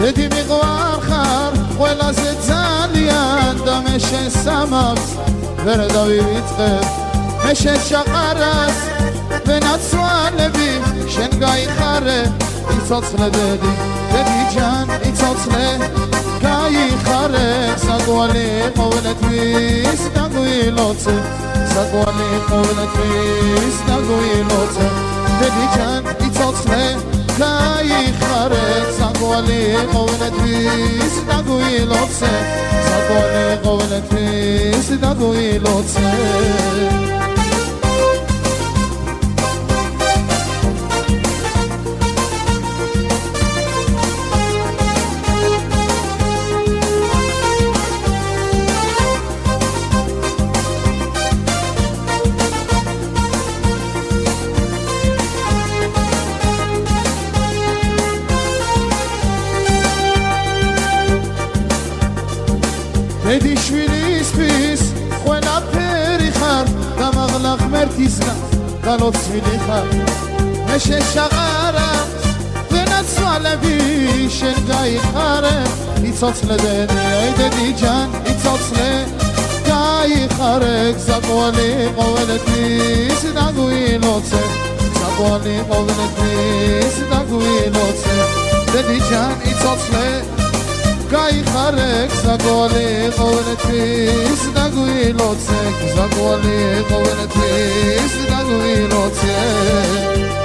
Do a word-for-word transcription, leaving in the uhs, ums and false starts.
Dedi miqvar xar ყველაზე ძალიან და მე შენ სამავს ვერ დავივიწყებ მე შენ შაყარას ვენაცვალები შენ გაიხარე იცოცხლე დედი დედი ჯან იცოცხლე გაიხარე საკვალი ყოველთვის დაგვილოცე საკვალი ყოველთვის დაგვილოცე დედი ჯან იცოცხლე გაიხარე საკვალი ყოველთვის დაგვილოცე საკვალი ყოველთვის დაგვილოცე Dedi შვილისთვის ყველაფერი ხარ და მაღლა ღმერთისგან გალოცვილი ხარ მე შენ შაყარა ვენაცვალები შენ გაიხარე იცოცხლე დედი აი დედი ჯან იცოცხლე გაიხარე საკვალი ყოველთვის დაგვილოცე საკვალი ყოველთვის დაგვილოცე დედი ჯან იცოცხლე გაიხარე საკვალი ყოველთვის დაგვილოცე საკვალი ყოველთვის დაგვილოცე